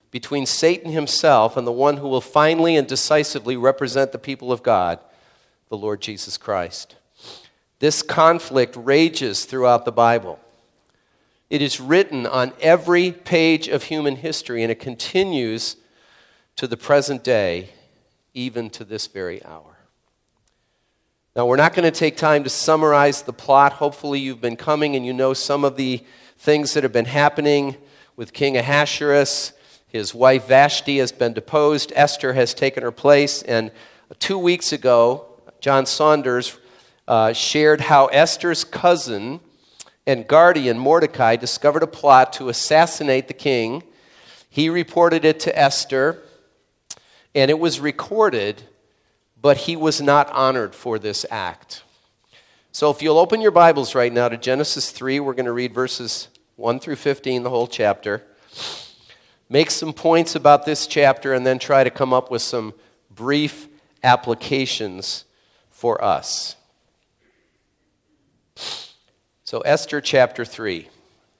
between Satan himself and the one who will finally and decisively represent the people of God, the Lord Jesus Christ. This conflict rages throughout the Bible. It is written on every page of human history, and it continues to the present day, even to this very hour. Now, we're not going to take time to summarize the plot. Hopefully, you've been coming and you know some of the things that have been happening with King Ahasuerus. His wife Vashti has been deposed. Esther has taken her place. And 2 weeks ago, John Saunders shared how Esther's cousin and guardian Mordecai discovered a plot to assassinate the king. He reported it to Esther, and it was recorded, but he was not honored for this act. So if you'll open your Bibles right now to Genesis 3, we're going to read verses 1 through 15, the whole chapter. Make some points about this chapter and then try to come up with some brief applications for us. So Esther chapter 3.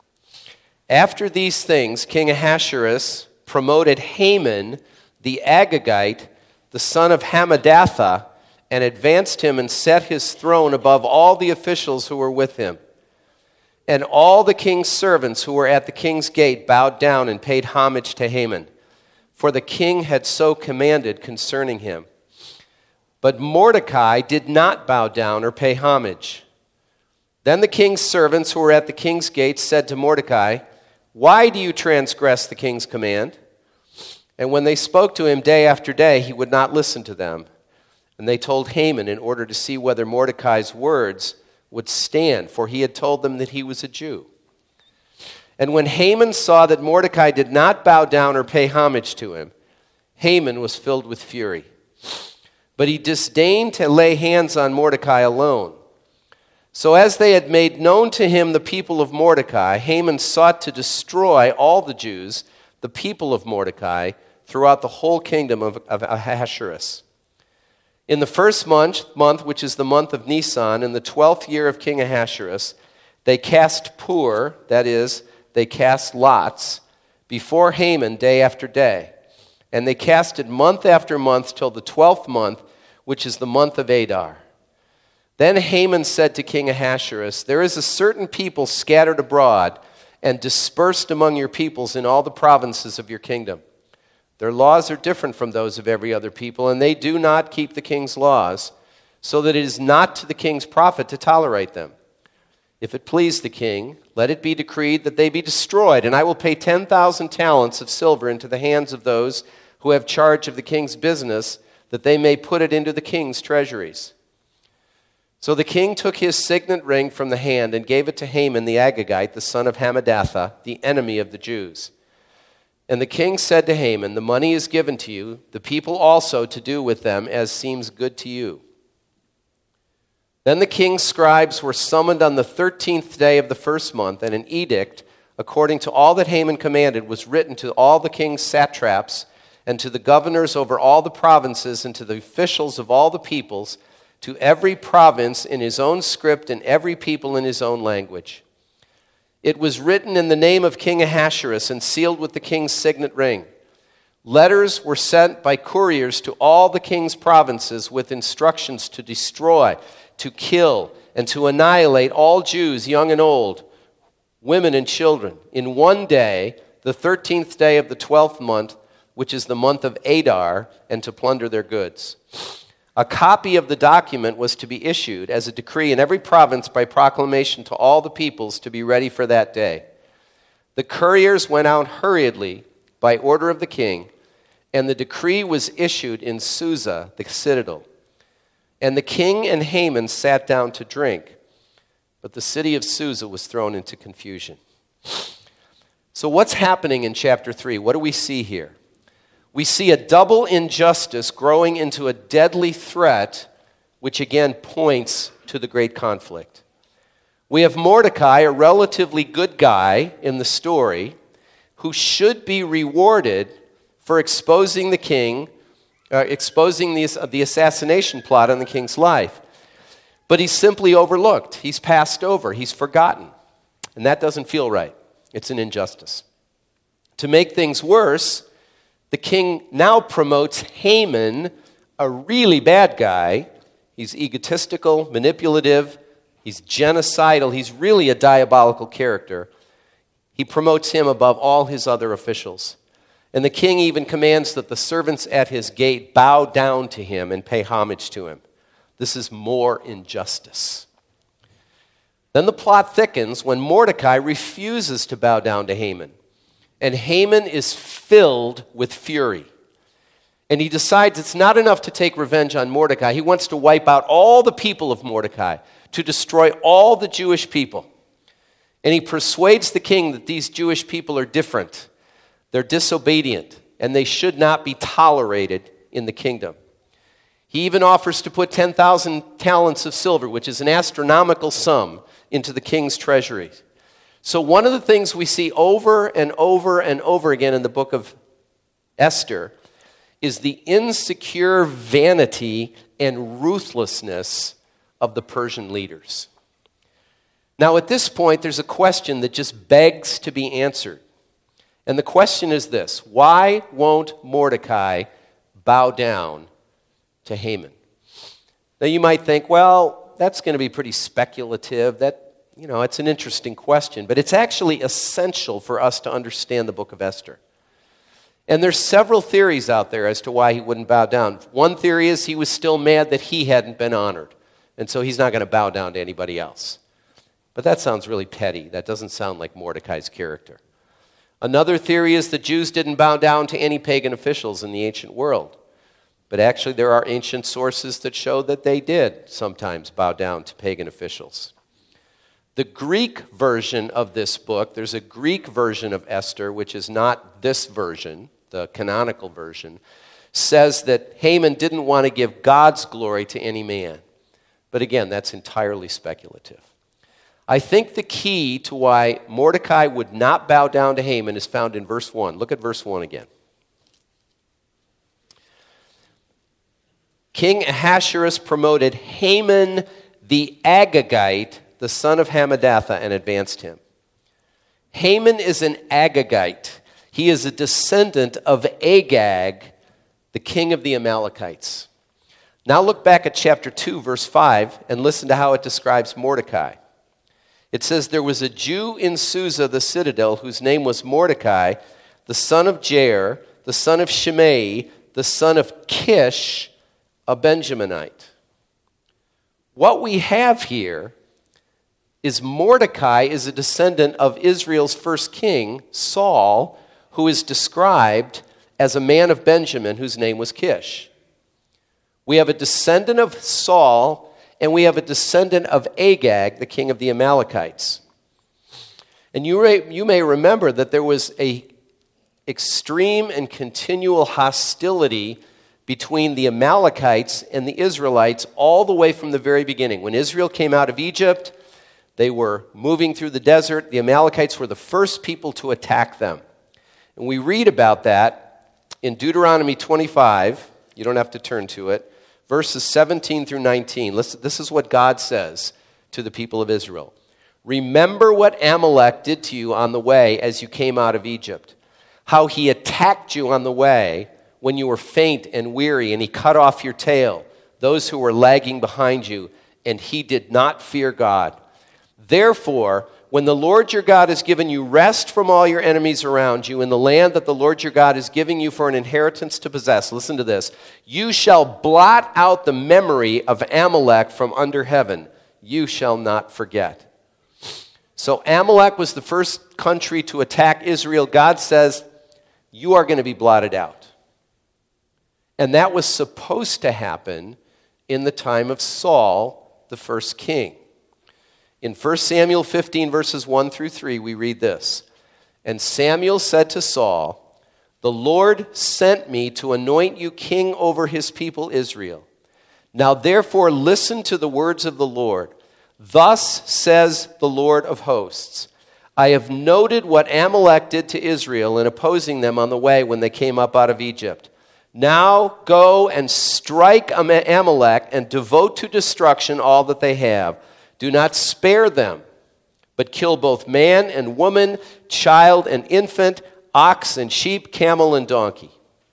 After these things, King Ahasuerus promoted Haman the Agagite, the son of Hammedatha, and advanced him and set his throne above all the officials who were with him. And all the king's servants who were at the king's gate bowed down and paid homage to Haman, for the king had so commanded concerning him. But Mordecai did not bow down or pay homage. Then the king's servants who were at the king's gate said to Mordecai, "Why do you transgress the king's command?" And when they spoke to him day after day, he would not listen to them. And they told Haman in order to see whether Mordecai's words would stand, for he had told them that he was a Jew. And when Haman saw that Mordecai did not bow down or pay homage to him, Haman was filled with fury. But he disdained to lay hands on Mordecai alone. So as they had made known to him the people of Mordecai, Haman sought to destroy all the Jews, the people of Mordecai, throughout the whole kingdom of Ahasuerus. In the first month, which is the month of Nisan, in the 12th year of King Ahasuerus, they cast pur, that is, they cast lots, before Haman day after day. And they cast it month after month till the 12th month, which is the month of Adar. Then Haman said to King Ahasuerus, "There is a certain people scattered abroad and dispersed among your peoples in all the provinces of your kingdom. Their laws are different from those of every other people, and they do not keep the king's laws, so that it is not to the king's profit to tolerate them. If it please the king, let it be decreed that they be destroyed, and I will pay 10,000 talents of silver into the hands of those who have charge of the king's business, that they may put it into the king's treasuries." So the king took his signet ring from the hand and gave it to Haman the Agagite, the son of Hammedatha, the enemy of the Jews. And the king said to Haman, "The money is given to you, the people also to do with them as seems good to you." Then the king's scribes were summoned on the 13th day of the first month, and an edict, according to all that Haman commanded, was written to all the king's satraps and to the governors over all the provinces and to the officials of all the peoples, to every province in his own script and every people in his own language. It was written in the name of King Ahasuerus and sealed with the king's signet ring. Letters were sent by couriers to all the king's provinces with instructions to destroy, to kill, and to annihilate all Jews, young and old, women and children, in one day, the 13th day of the 12th month, which is the month of Adar, and to plunder their goods. A copy of the document was to be issued as a decree in every province by proclamation to all the peoples to be ready for that day. The couriers went out hurriedly by order of the king, and the decree was issued in Susa, the citadel. And the king and Haman sat down to drink, but the city of Susa was thrown into confusion. So what's happening in chapter 3? What do we see here? We see a double injustice growing into a deadly threat, which again points to the great conflict. We have Mordecai, a relatively good guy in the story, who should be rewarded for exposing the king, exposing the assassination plot on the king's life. But he's simply overlooked. He's passed over. He's forgotten. And that doesn't feel right. It's an injustice. To make things worse, The king now promotes Haman, a really bad guy. He's egotistical, manipulative, he's genocidal, he's really a diabolical character. He promotes him above all his other officials. And the king even commands that the servants at his gate bow down to him and pay homage to him. This is more injustice. Then the plot thickens when Mordecai refuses to bow down to Haman. And Haman is filled with fury. And he decides it's not enough to take revenge on Mordecai. He wants to wipe out all the people of Mordecai, to destroy all the Jewish people. And he persuades the king that these Jewish people are different. They're disobedient, and they should not be tolerated in the kingdom. He even offers to put 10,000 talents of silver, which is an astronomical sum, into the king's treasury. So one of the things we see over and over and over again in the book of Esther is the insecure vanity and ruthlessness of the Persian leaders. Now, at this point, there's a question that just begs to be answered. And the question is this: why won't Mordecai bow down to Haman? Now, you might think, well, that's going to be pretty speculative. It's an interesting question, but it's actually essential for us to understand the book of Esther. And there's several theories out there as to why he wouldn't bow down. One theory is he was still mad that he hadn't been honored, and so he's not going to bow down to anybody else. But that sounds really petty. That doesn't sound like Mordecai's character. Another theory is the Jews didn't bow down to any pagan officials in the ancient world. But actually there are ancient sources that show that they did sometimes bow down to pagan officials. The Greek version of this book, there's a Greek version of Esther, which is not this version, the canonical version, says that Haman didn't want to give God's glory to any man. But again, that's entirely speculative. I think the key to why Mordecai would not bow down to Haman is found in verse 1. Look at verse 1 again. King Ahasuerus promoted Haman the Agagite, the son of Hammedatha, and advanced him. Haman is an Agagite. He is a descendant of Agag, the king of the Amalekites. Now look back at chapter 2, verse 5, and listen to how it describes Mordecai. It says, there was a Jew in Susa, the citadel, whose name was Mordecai, the son of Jair, the son of Shimei, the son of Kish, a Benjaminite. What we have here is Mordecai is a descendant of Israel's first king, Saul, who is described as a man of Benjamin whose name was Kish. We have a descendant of Saul, and we have a descendant of Agag, the king of the Amalekites. And you may remember that there was an extreme and continual hostility between the Amalekites and the Israelites all the way from the very beginning. When Israel came out of Egypt, they were moving through the desert. The Amalekites were the first people to attack them. And we read about that in Deuteronomy 25. You don't have to turn to it. Verses 17 through 19. Listen, this is what God says to the people of Israel. Remember what Amalek did to you on the way as you came out of Egypt, how he attacked you on the way when you were faint and weary, and he cut off your tail, those who were lagging behind you, and he did not fear God. Therefore, when the Lord your God has given you rest from all your enemies around you in the land that the Lord your God is giving you for an inheritance to possess, listen to this, you shall blot out the memory of Amalek from under heaven. You shall not forget. So Amalek was the first country to attack Israel. God says, you are going to be blotted out. And that was supposed to happen in the time of Saul, the first king. In 1 Samuel 15, verses 1 through 3, we read this. And Samuel said to Saul, the Lord sent me to anoint you king over his people Israel. Now therefore listen to the words of the Lord. Thus says the Lord of hosts, I have noted what Amalek did to Israel in opposing them on the way when they came up out of Egypt. Now go and strike Amalek and devote to destruction all that they have. Do not spare them, but kill both man and woman, child and infant, ox and sheep, camel and donkey.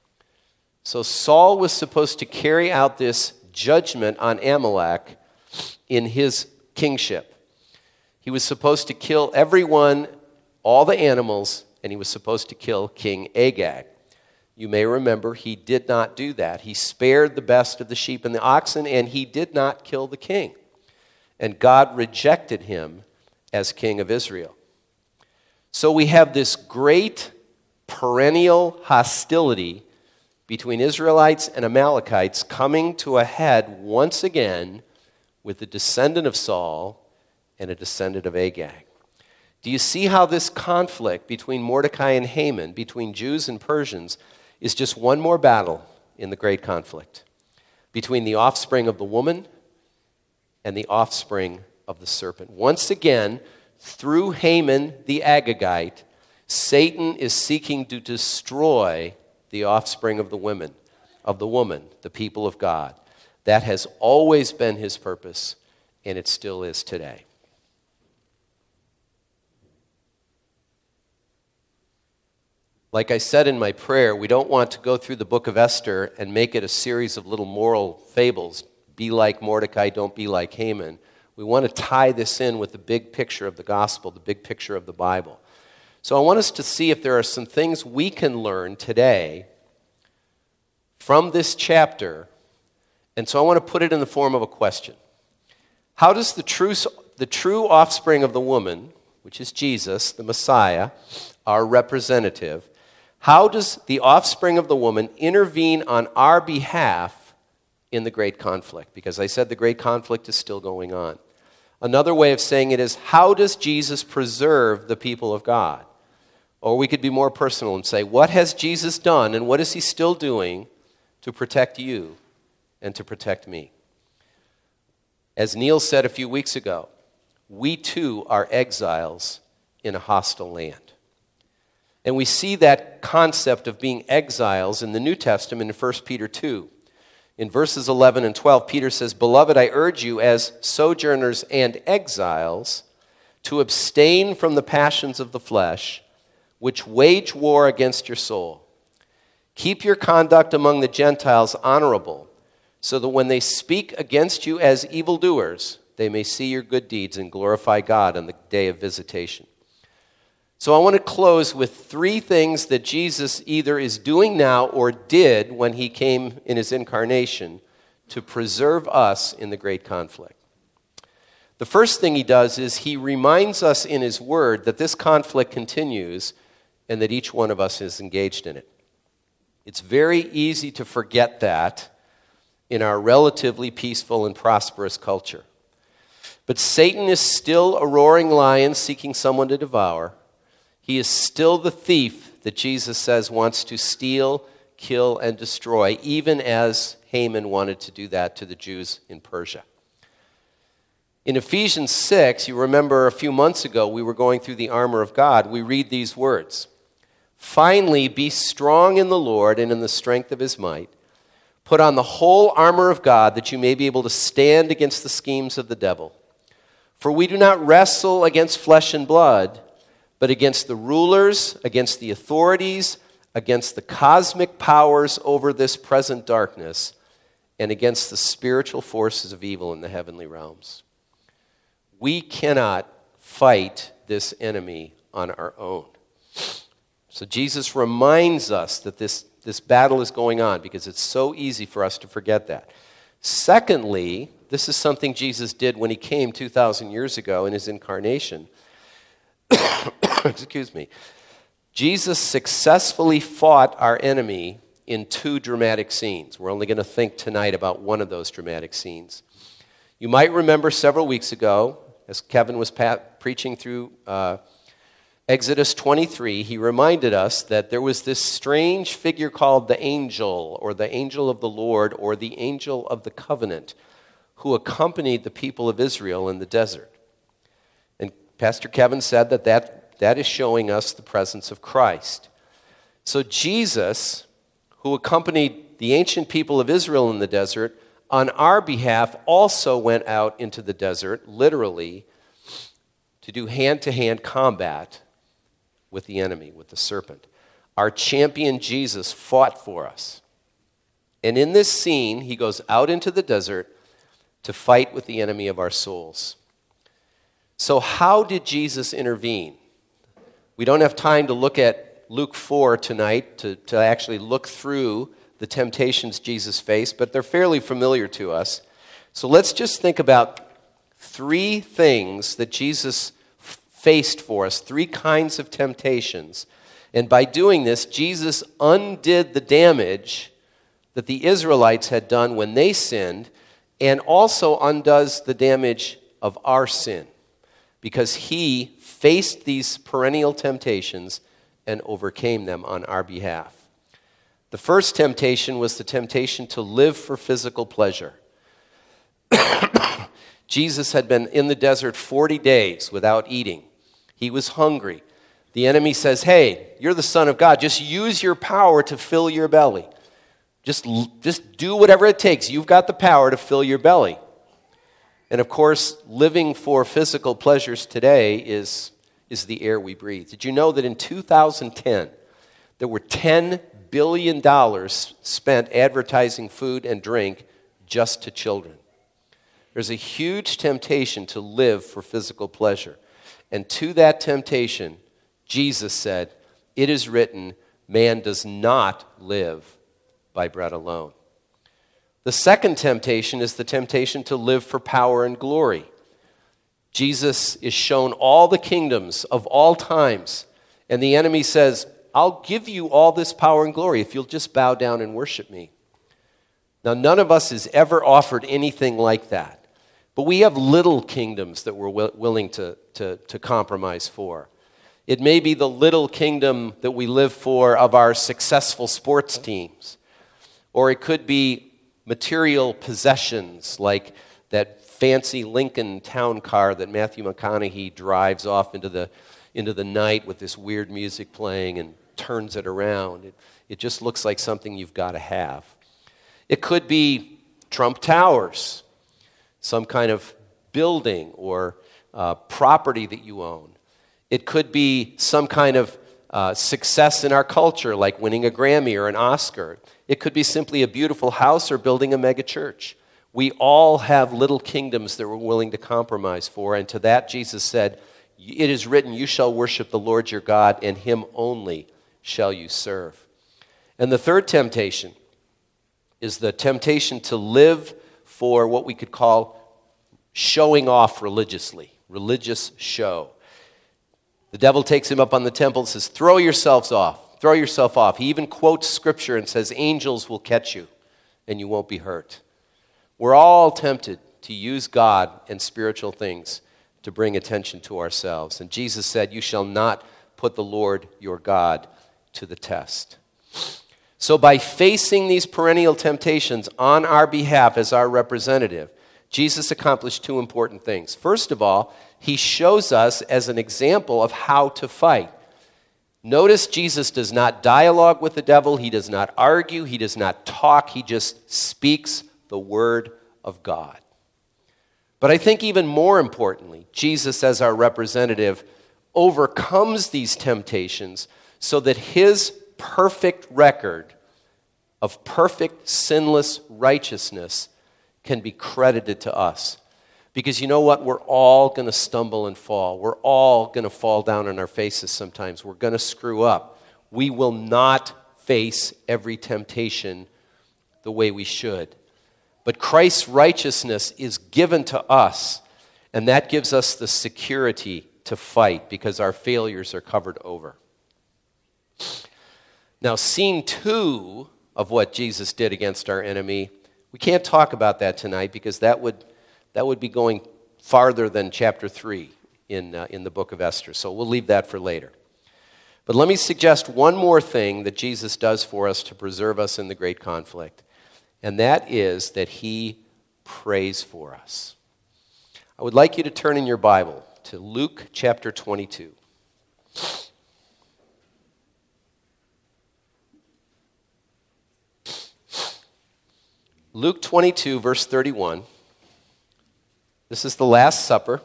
So Saul was supposed to carry out this judgment on Amalek in his kingship. He was supposed to kill everyone, all the animals, and he was supposed to kill King Agag. You may remember he did not do that. He spared the best of the sheep and the oxen, and he did not kill the king. And God rejected him as king of Israel. So we have this great perennial hostility between Israelites and Amalekites coming to a head once again with a descendant of Saul and a descendant of Agag. Do you see how this conflict between Mordecai and Haman, between Jews and Persians, is just one more battle in the great conflict between the offspring of the woman and the offspring of the serpent? Once again, through Haman the Agagite, Satan is seeking to destroy the offspring of the woman, the people of God. That has always been his purpose, and it still is today. Like I said in my prayer, we don't want to go through the book of Esther and make it a series of little moral fables. Be like Mordecai, don't be like Haman. We want to tie this in with the big picture of the gospel, the big picture of the Bible. So I want us to see if there are some things we can learn today from this chapter. And so I want to put it in the form of a question. How does the true offspring of the woman, which is Jesus, the Messiah, our representative, how does the offspring of the woman intervene on our behalf in the great conflict? Because I said the great conflict is still going on. Another way of saying it is, how does Jesus preserve the people of God? Or we could be more personal and say, what has Jesus done and what is he still doing to protect you and to protect me? As Neil said a few weeks ago, we too are exiles in a hostile land. And we see that concept of being exiles in the New Testament in 1 Peter 2. In verses 11 and 12, Peter says, "Beloved, I urge you as sojourners and exiles to abstain from the passions of the flesh, which wage war against your soul. Keep your conduct among the Gentiles honorable, so that when they speak against you as evildoers, they may see your good deeds and glorify God on the day of visitation." So I want to close with three things that Jesus either is doing now or did when he came in his incarnation to preserve us in the great conflict. The first thing he does is he reminds us in his word that this conflict continues and that each one of us is engaged in it. It's very easy to forget that in our relatively peaceful and prosperous culture. But Satan is still a roaring lion seeking someone to devour. He is still the thief that Jesus says wants to steal, kill, and destroy, even as Haman wanted to do that to the Jews in Persia. In Ephesians 6, you remember a few months ago, we were going through the armor of God. We read these words, "Finally, be strong in the Lord and in the strength of his might. Put on the whole armor of God that you may be able to stand against the schemes of the devil. For we do not wrestle against flesh and blood, but against the rulers, against the authorities, against the cosmic powers over this present darkness, and against the spiritual forces of evil in the heavenly realms." We cannot fight this enemy on our own. So Jesus reminds us that this battle is going on because it's so easy for us to forget that. Secondly, this is something Jesus did when he came 2,000 years ago in his incarnation. Excuse me. Jesus successfully fought our enemy in two dramatic scenes. We're only going to think tonight about one of those dramatic scenes. You might remember several weeks ago, as Kevin was preaching through Exodus 23, he reminded us that there was this strange figure called the angel, or the angel of the Lord, or the angel of the covenant, who accompanied the people of Israel in the desert. And Pastor Kevin said that is showing us the presence of Christ. So Jesus, who accompanied the ancient people of Israel in the desert, on our behalf also went out into the desert, literally, to do hand-to-hand combat with the enemy, with the serpent. Our champion Jesus fought for us. And in this scene, he goes out into the desert to fight with the enemy of our souls. So how did Jesus intervene? We don't have time to look at Luke 4 tonight to actually look through the temptations Jesus faced, but they're fairly familiar to us. So let's just think about three things that Jesus faced for us, three kinds of temptations. And by doing this, Jesus undid the damage that the Israelites had done when they sinned, and also undoes the damage of our sin, because he faced these perennial temptations and overcame them on our behalf. The first temptation was the temptation to live for physical pleasure. Jesus had been in the desert 40 days without eating. He was hungry. The enemy says, hey, you're the Son of God. Just use your power to fill your belly. Just do whatever it takes. You've got the power to fill your belly. And of course, living for physical pleasures today is the air we breathe. Did you know that in 2010, there were $10 billion spent advertising food and drink just to children? There's a huge temptation to live for physical pleasure. And to that temptation, Jesus said, it is written, man does not live by bread alone. The second temptation is the temptation to live for power and glory. Jesus is shown all the kingdoms of all times, and the enemy says, I'll give you all this power and glory if you'll just bow down and worship me. Now, none of us has ever offered anything like that, but we have little kingdoms that we're willing to compromise for. It may be the little kingdom that we live for of our successful sports teams, or it could be material possessions like that fancy Lincoln town car that Matthew McConaughey drives off into the night with this weird music playing and turns it around. It just looks like something you've got to have. It could be Trump Towers, some kind of building or property that you own. It could be some kind of success in our culture, like winning a Grammy or an Oscar. It could be simply a beautiful house or building a mega church. We all have little kingdoms that we're willing to compromise for, and to that Jesus said, it is written, you shall worship the Lord your God, and him only shall you serve. And the third temptation is the temptation to live for what we could call showing off religiously, religious show. The devil takes him up on the temple and says, throw yourself off. He even quotes scripture and says, angels will catch you and you won't be hurt. We're all tempted to use God and spiritual things to bring attention to ourselves. And Jesus said, you shall not put the Lord your God to the test. So by facing these perennial temptations on our behalf as our representative, Jesus accomplished two important things. First of all, he shows us as an example of how to fight. Notice Jesus does not dialogue with the devil. He does not argue. He does not talk. He just speaks the word of God. But I think even more importantly, Jesus as our representative overcomes these temptations so that his perfect record of perfect, sinless righteousness can be credited to us. Because you know what? We're all going to stumble and fall. We're all going to fall down on our faces sometimes. We're going to screw up. We will not face every temptation the way we should. But Christ's righteousness is given to us, and that gives us the security to fight because our failures are covered over. Now, scene 2 of what Jesus did against our enemy, we can't talk about that tonight because that would be going farther than chapter 3 in the book of Esther. So we'll leave that for later. But let me suggest one more thing that Jesus does for us to preserve us in the great conflict, and that is that he prays for us. I would like you to turn in your Bible to Luke chapter 22. Luke 22, verse 31. This is the Last Supper.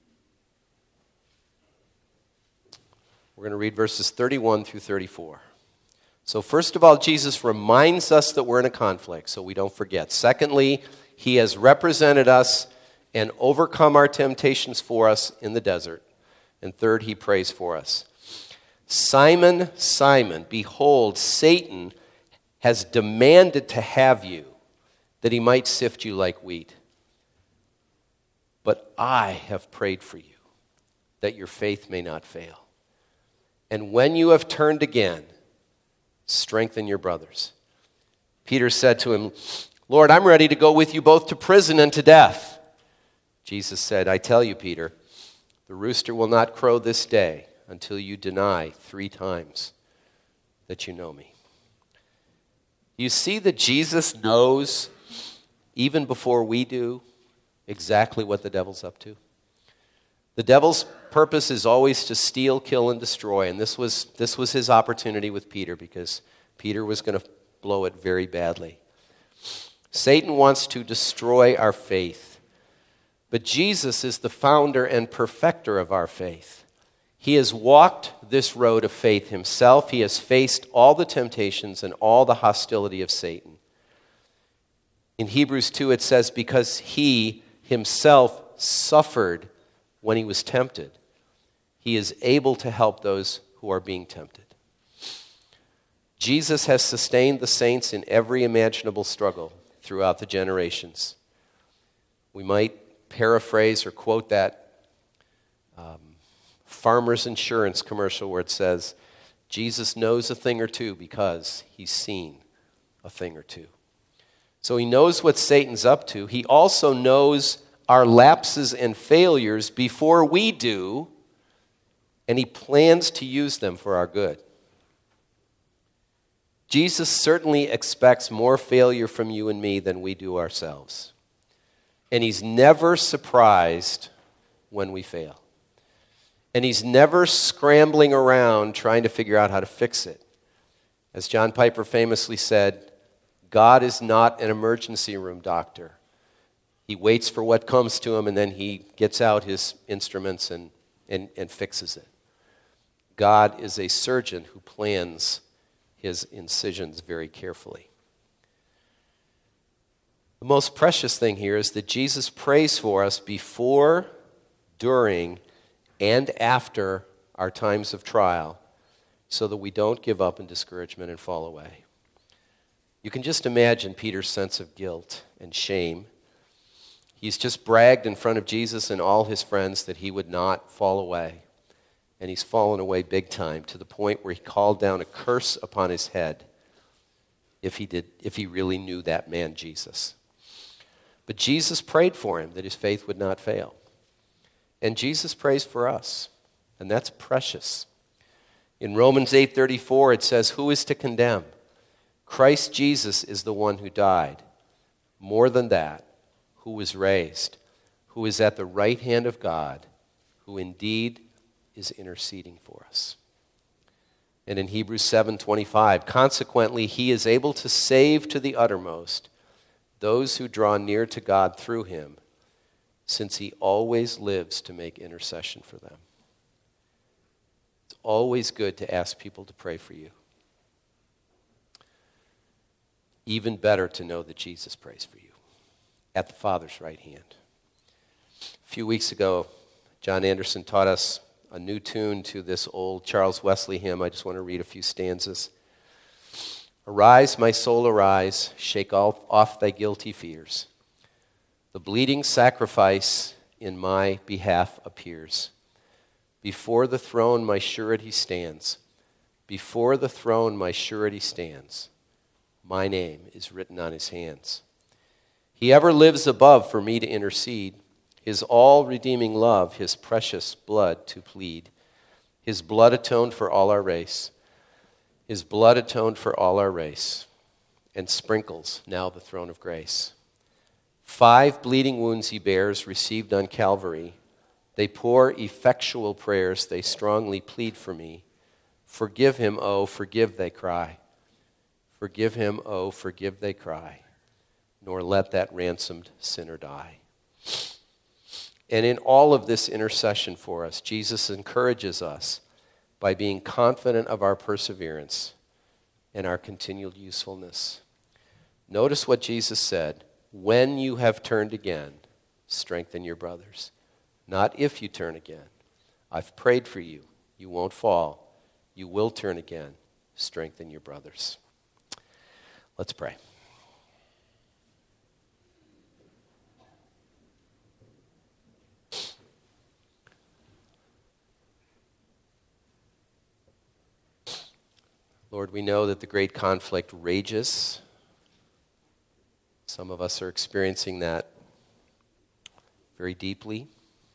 We're going to read verses 31 through 34. So first of all, Jesus reminds us that we're in a conflict, so we don't forget. Secondly, he has represented us and overcome our temptations for us in the desert. And third, he prays for us. Simon, Simon, behold, Satan has demanded to have you, that he might sift you like wheat. But I have prayed for you, that your faith may not fail. And when you have turned again, strengthen your brothers. Peter said to him, Lord, I'm ready to go with you both to prison and to death. Jesus said, I tell you, Peter, the rooster will not crow this day until you deny 3 times that you know me. You see that Jesus knows, even before we do, exactly what the devil's up to. The devil's purpose is always to steal, kill, and destroy. And this was his opportunity with Peter, because Peter was going to blow it very badly. Satan wants to destroy our faith. But Jesus is the founder and perfecter of our faith. He has walked this road of faith himself. He has faced all the temptations and all the hostility of Satan. In Hebrews 2 it says, because he himself suffered when he was tempted, he is able to help those who are being tempted. Jesus has sustained the saints in every imaginable struggle throughout the generations. We might paraphrase or quote that Farmers Insurance commercial where it says, Jesus knows a thing or two because he's seen a thing or two. So he knows what Satan's up to. He also knows our lapses and failures before we do, and he plans to use them for our good. Jesus certainly expects more failure from you and me than we do ourselves. And he's never surprised when we fail. And he's never scrambling around trying to figure out how to fix it. As John Piper famously said, God is not an emergency room doctor. He waits for what comes to him, and then he gets out his instruments and fixes it. God is a surgeon who plans his incisions very carefully. The most precious thing here is that Jesus prays for us before, during, and after our times of trial, so that we don't give up in discouragement and fall away. You can just imagine Peter's sense of guilt and shame. He's just bragged in front of Jesus and all his friends that he would not fall away. And he's fallen away big time, to the point where he called down a curse upon his head if he really knew that man Jesus. But Jesus prayed for him that his faith would not fail. And Jesus prays for us, and that's precious. In Romans 8:34 it says, who is to condemn? Christ Jesus is the one who died. More than that, who was raised, who is at the right hand of God, who indeed is interceding for us. And in Hebrews 7:25, consequently, he is able to save to the uttermost those who draw near to God through him, since he always lives to make intercession for them. It's always good to ask people to pray for you. Even better to know that Jesus prays for you at the Father's right hand. A few weeks ago, John Anderson taught us a new tune to this old Charles Wesley hymn. I just want to read a few stanzas. Arise, my soul, arise, shake off thy guilty fears. The bleeding sacrifice in my behalf appears. Before the throne my surety stands. Before the throne my surety stands. My name is written on his hands. He ever lives above for me to intercede, his all-redeeming love, his precious blood to plead. His blood atoned for all our race. His blood atoned for all our race, and sprinkles now the throne of grace. 5 bleeding wounds he bears, received on Calvary. They pour effectual prayers, they strongly plead for me. Forgive him, oh, forgive, they cry. Forgive him, oh, forgive, they cry. Nor let that ransomed sinner die. And in all of this intercession for us, Jesus encourages us by being confident of our perseverance and our continual usefulness. Notice what Jesus said. When you have turned again, strengthen your brothers. Not if you turn again. I've prayed for you. You won't fall. You will turn again. Strengthen your brothers. Let's pray. Lord, we know that the great conflict rages. Some of us are experiencing that very deeply.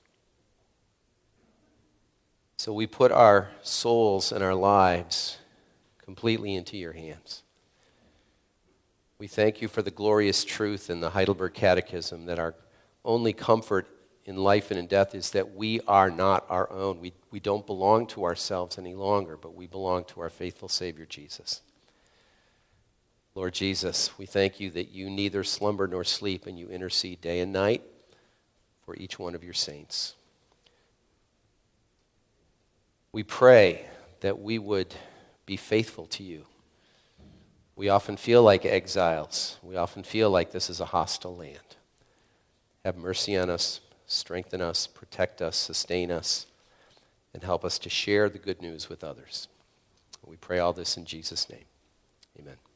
So we put our souls and our lives completely into your hands. We thank you for the glorious truth in the Heidelberg Catechism that our only comfort in life and in death is that we are not our own. We don't belong to ourselves any longer, but we belong to our faithful Savior, Jesus. Lord Jesus, we thank you that you neither slumber nor sleep, and you intercede day and night for each one of your saints. We pray that we would be faithful to you. We often feel like exiles. We often feel like this is a hostile land. Have mercy on us. Strengthen us, protect us, sustain us, and help us to share the good news with others. We pray all this in Jesus' name. Amen.